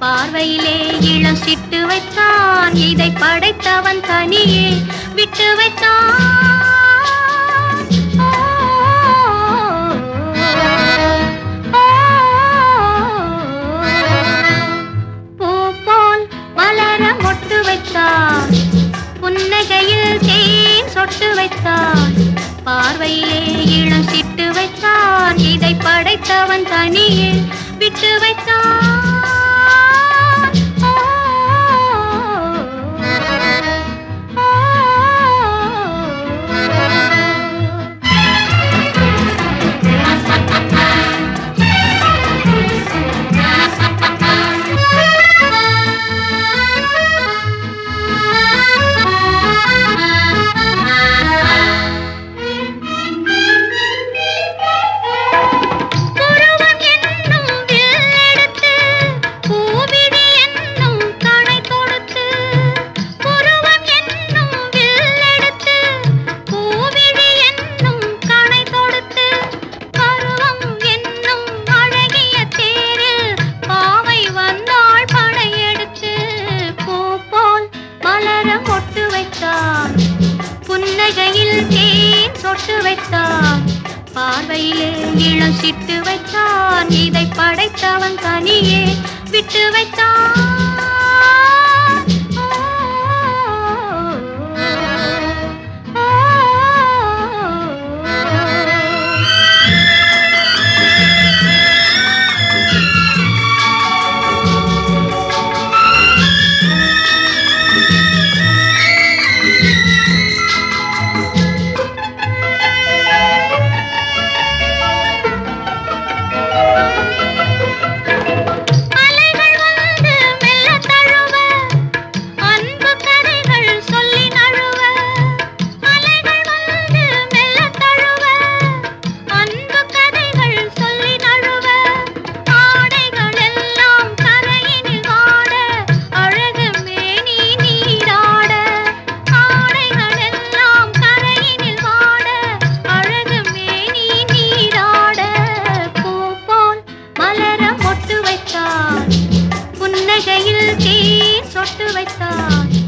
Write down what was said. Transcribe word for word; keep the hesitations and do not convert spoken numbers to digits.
பார்வையிலே இளம் சிட்டு வைத்தான். இதை படைத்தவன் தனியே விட்டு வைத்தான். பூ போல் மலர மொட்டு வைத்தான். புன்னகையில் தேன் சொட்டு வைத்தான். பார்வையிலே இளம் சிட்டு வைத்தான். இதை படைத்தவன் தனியே விட்டு வைத்தான். புன்னகையில் தேன் சொட்டு வைத்தான். பார்வையிலே இளம் சிட்டு வைத்தான். இதை படைத்தவன் தனியே விட்டு வைத்தான். புன்னகையில் தேன் சொட்டு வைத்தான்.